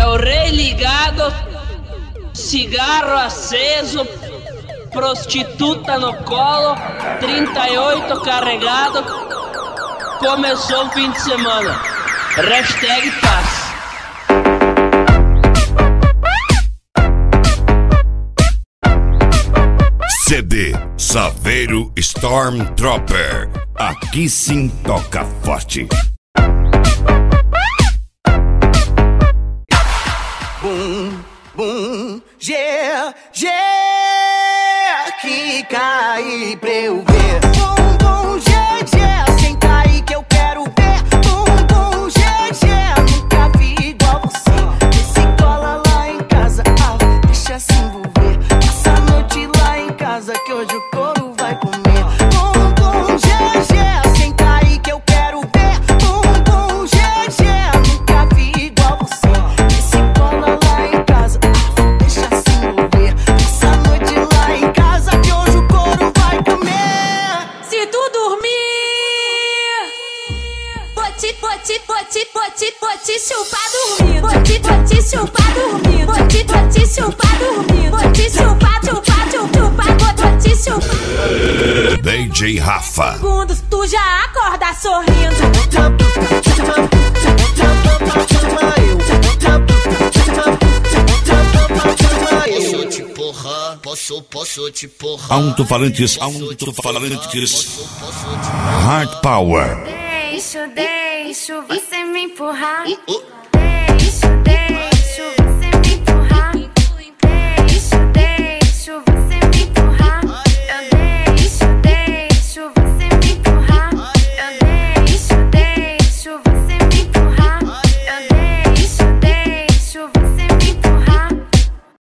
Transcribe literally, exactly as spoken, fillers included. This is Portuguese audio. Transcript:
o rei ligado, cigarro aceso, prostituta no colo, trinta e oito carregado. Começou o fim de semana. Hashtag paz. C D Saveiro Stormtrooper. Aqui sim toca forte. Bum, bum, yeah, yeah, que cai pra eu ver. Bum, bum, yeah, yeah, senta aí que eu quero ver. Bum, bum, yeah, yeah, nunca vi igual você. Esse cola lá em casa, ah, deixa se envolver. Passa a noite lá em casa que hoje o couro vai comer. Bum, bum, yeah, yeah, senta aí que eu quero ver. Bum, bum, yeah, yeah, nunca vi igual você. Esse cola lá em casa, ah, deixa se envolver. Passa a noite lá em casa que hoje o couro vai comer. Se tu dormir, vou te, vou te, vou te, vou te, vou te chupar dormindo. Vou te, vou te chupar dormindo. Vou te, vou te chupar dormindo. Vou te chupar, chupar, chupar, vou, vou te chupar. D J Rafa. Segundos, tu já acorda sorrindo. Posso te porra, posso, posso te porra. Alto-falantes, alto-falantes. Hard Power. Deixo, deixo você me empurrar. Uh, uh.